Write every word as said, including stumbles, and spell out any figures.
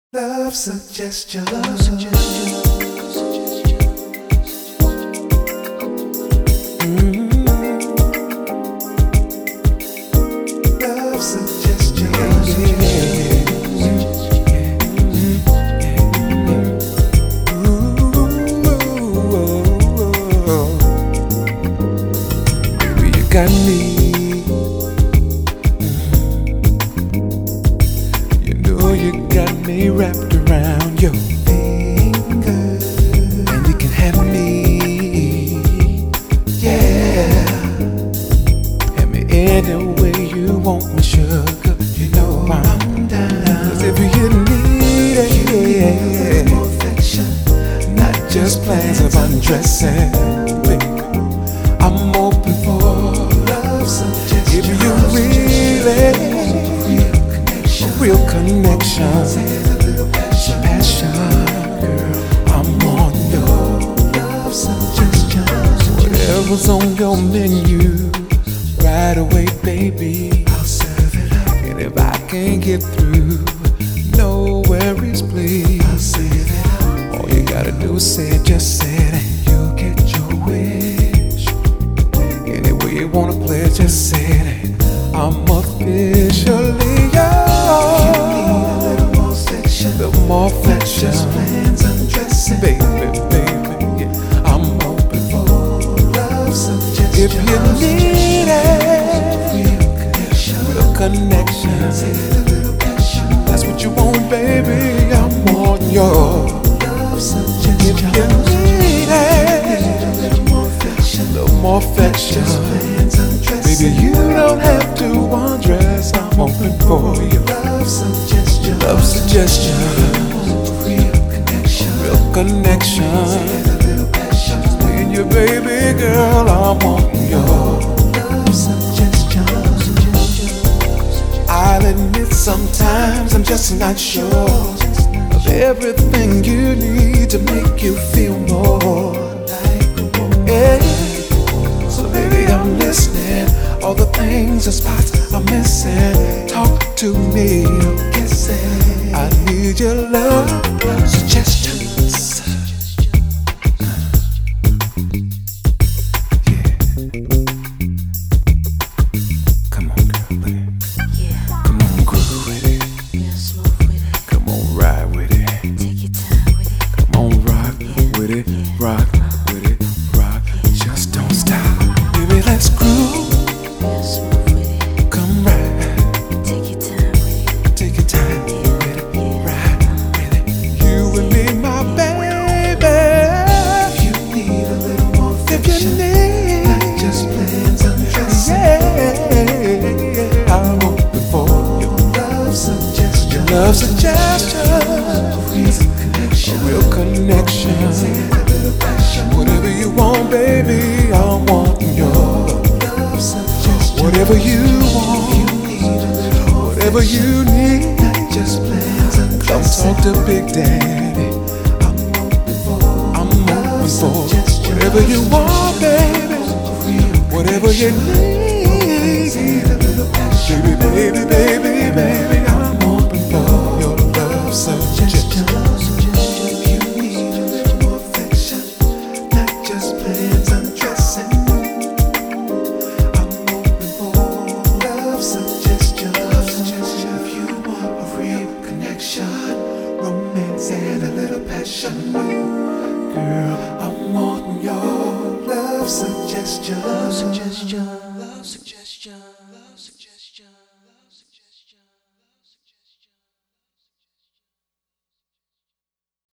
Love suggestion. Love suggestion. Mm-hmm. Love suggestion. Yeah, yeah, yeah. Baby, you got me. You got me wrapped around your finger, and you can have me, yeah. Have me any way you want me, sugar. You know I'm down. 'Cause if you need it, yeah, more affection, not just plans of undressing, baby. I'm open for love suggestions. If you really real connection, passion, girl, I'm on your love suggestions. Whatever's on your menu, right away, baby, I'll serve it up. And if I can't get through, no worries, please, I'll save it up. All you gotta do is say it, just say it, and you'll get your wish. Any way you wanna play it, just say it, and I'm officially yours. Little more affection, just plans undressing, baby, baby, yeah. I'm open for love suggestions. If you need it, real connection, real connection, that's what you want, baby. I'm on your love suggestions. If you need it, a little more affection, little more affection, just plans undressing, baby, you don't have to undress. I'm open for your love suggestion. Love suggestion, real connection, real connection. Me and your baby girl, I'm on your love suggestion. I'll admit sometimes I'm just not sure of everything you need to make you feel more like a woman. Yeah. So baby, I'm listening. All the things, the spots I'm missing. Talk to me. I need your love suggestions. Yeah. Come on, girl, with it. Yeah. Come on, groove with it. Yeah, smooth with it. Come on, ride with it. Take your time with it. Come on, rock yeah. with it. Yeah. Rock with it. Rock. Yeah. Just don't stop. Baby, let's groove. Yeah, smooth with it. Come right. Take your time with it. Take your time. Love suggestion, real connection, real connection. Whatever you want, baby, I want your love suggestion. Whatever you want, whatever you need, just plans and come talk to Big Daddy. I'm open for, I'm open for whatever you want, baby, whatever you need, baby, baby, baby, baby. Suggestion. If you need a little more affection, not just plans undressing, I'm open for love suggestion. Love suggestion. If you want a real connection, romance and a little passion, girl, I'm on your love suggestion. Love suggestion. Love suggestion. Love suggestion.